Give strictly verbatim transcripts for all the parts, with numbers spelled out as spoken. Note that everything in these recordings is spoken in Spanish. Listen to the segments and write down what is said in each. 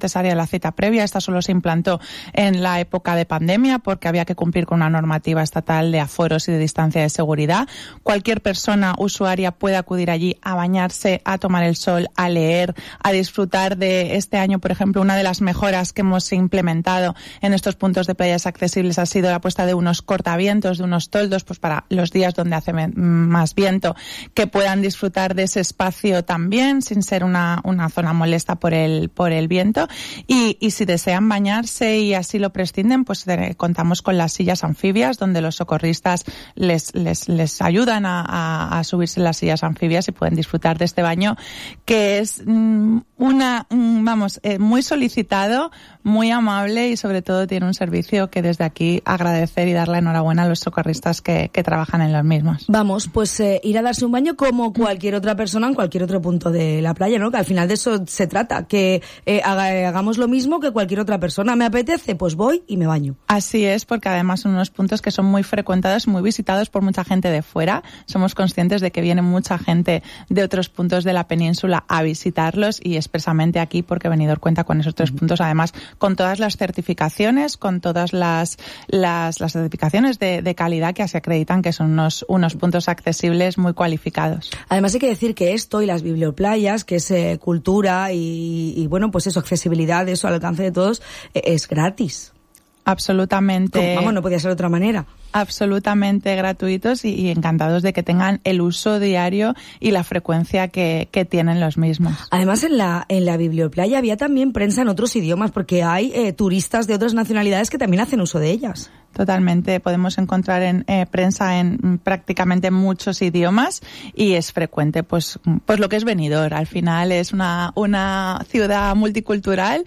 necesaria la cita previa. Esta solo se implantó en la época de pandemia porque había que cumplir con una normativa estatal de aforos y de distancia de seguridad. Cualquier persona usuaria puede acudir allí a bañarse, a tomar el sol, a leer, a disfrutar de este año. Por ejemplo, una de las mejoras que hemos implementado en estos puntos de playas accesibles ha sido la puesta de unos cortavientos, de unos toldos, pues para los días donde hace más viento, que puedan disfrutar de ese espacio también, sin ser una, una zona molesta por el, por el viento. Y, y si desean bañarse y así lo prescinden, pues eh, contamos con las sillas anfibias, donde los socorristas les, les, les ayudan a, a, a subirse en las sillas anfibias y pueden disfrutar de este baño, que es mm, una, mm, vamos, eh, muy solicitado, muy amable y sobre todo tiene un servicio que desde aquí agradecer y dar la enhorabuena a los socorristas que, que trabajan en los mismos. Vamos, pues eh, ir a darse un baño como cualquier otra persona en cualquier otro punto de la playa, ¿no? Que al final de eso se trata, que eh, haga, hagamos lo mismo que cualquier otra persona. ¿Me apetece? Pues voy y me baño. Así es, porque además son unos puntos que son muy frecuentados, muy visitados por mucha gente de fuera. Somos conscientes de que viene mucha gente de otros puntos de la península a visitarlos y expresamente aquí porque Benidorm cuenta con esos tres puntos, además con todas las certificaciones, con todas las las, las certificaciones de, de calidad que se acreditan que son unos, unos puntos accesibles muy cualificados. Además hay que decir que esto y las biblioplayas, que es eh, cultura y, y bueno, pues eso, accesibilidad, eso al alcance de todos, eh, es gratis. Absolutamente. ¿Cómo? Vamos, no podía ser de otra manera. Absolutamente gratuitos y, y encantados de que tengan el uso diario y la frecuencia que, que tienen los mismos. Además, en la en la biblioplaya había también prensa en otros idiomas, porque hay eh, turistas de otras nacionalidades que también hacen uso de ellas. Totalmente, podemos encontrar en eh, prensa en prácticamente muchos idiomas y es frecuente, pues, pues lo que es Benidorm. Al final es una una ciudad multicultural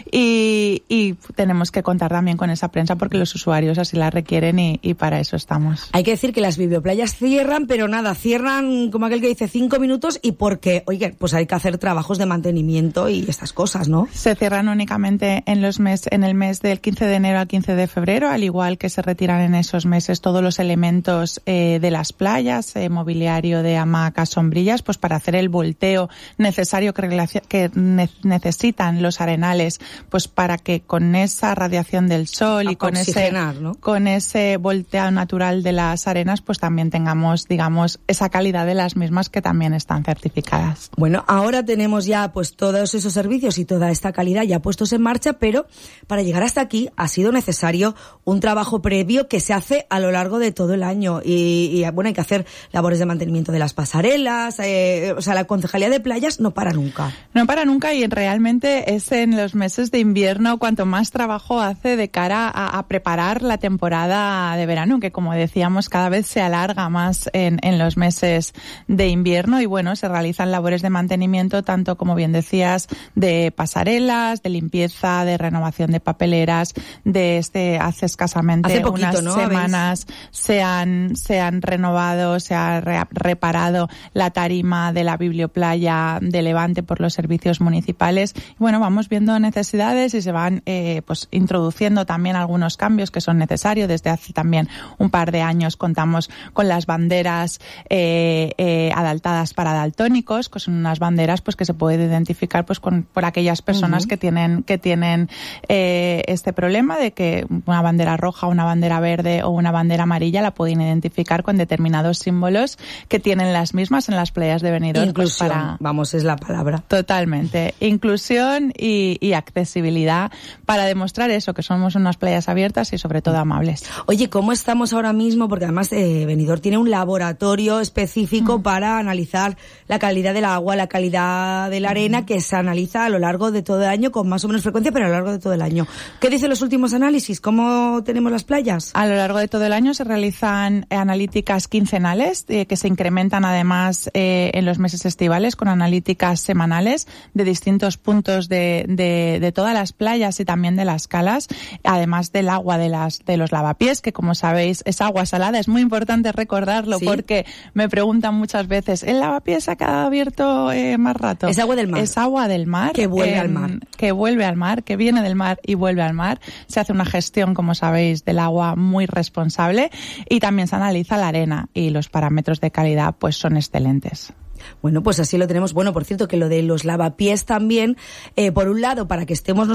y, y tenemos que contar también con esa prensa porque los usuarios así la requieren y, y para eso estamos. Hay que decir que las biblioplayas cierran, pero nada, cierran como aquel que dice cinco minutos y porque, oye, pues hay que hacer trabajos de mantenimiento y estas cosas, ¿no? Se cierran únicamente en los mes, en el mes del quince de enero al quince de febrero, al igual que se retiran en esos meses todos los elementos eh, de las playas, eh, mobiliario de hamacas, sombrillas, pues para hacer el volteo necesario que, que ne- necesitan los arenales, pues para que con esa radiación del sol y con ese, ¿no? con ese volteo natural de las arenas, pues también tengamos, digamos, esa calidad de las mismas que también están certificadas. Bueno, ahora tenemos ya pues todos esos servicios y toda esta calidad ya puestos en marcha, pero para llegar hasta aquí ha sido necesario un trabajo previo que se hace a lo largo de todo el año y, y bueno, hay que hacer labores de mantenimiento de las pasarelas, eh, o sea, la Concejalía de Playas no para nunca. No para nunca y realmente es en los meses de invierno cuanto más trabajo hace de cara a, a preparar la temporada de verano, que como decíamos cada vez se alarga más en, en los meses de invierno y bueno, se realizan labores de mantenimiento tanto, como bien decías, de pasarelas, de limpieza, de renovación de papeleras, de este hace escasamente hace poquito, unas ¿no? semanas se han, se han renovado, se ha re- reparado la tarima de la biblioplaya de Levante por los servicios municipales. Y bueno, vamos viendo necesidades y se van eh, pues introduciendo también algunos cambios que son necesarios. Desde hace también un par de años contamos con las banderas eh, eh, adaltadas para daltónicos, que son unas banderas pues que se puede identificar pues con por aquellas personas uh-huh. que tienen que tienen eh, este problema de que una bandera roja, una bandera verde o una bandera amarilla la pueden identificar con determinados símbolos que tienen las mismas en las playas de Benidorm. Inclusión, pues para... vamos, es la palabra. Totalmente. Inclusión y, y accesibilidad para demostrar eso, que somos unas playas abiertas y sobre todo amables. Oye, ¿cómo estamos ahora mismo? Porque además eh, Benidorm tiene un laboratorio específico mm. para analizar la calidad del agua, la calidad de la arena, mm. que se analiza a lo largo de todo el año con más o menos frecuencia, pero a lo largo de todo el año. ¿Qué dicen los últimos análisis? ¿Cómo tenemos las playas? A lo largo de todo el año se realizan analíticas quincenales eh, que se incrementan además eh, en los meses estivales con analíticas semanales de distintos puntos de, de, de todas las playas y también de las calas, además del agua de las de los lavapiés, que como sabéis es agua salada. Es muy importante recordarlo, ¿sí? Porque me preguntan muchas veces, ¿el lavapiés se ha quedado abierto eh, más rato? Es agua del mar. Es agua del mar. Que vuelve eh, al mar. Que vuelve al mar, que viene del mar y vuelve al mar. Se hace una gestión, como sabéis, del agua muy responsable y también se analiza la arena y los parámetros de calidad pues son excelentes. Bueno, pues así lo tenemos. Bueno, por cierto, que lo de los lavapiés también, eh, por un lado, para que estemos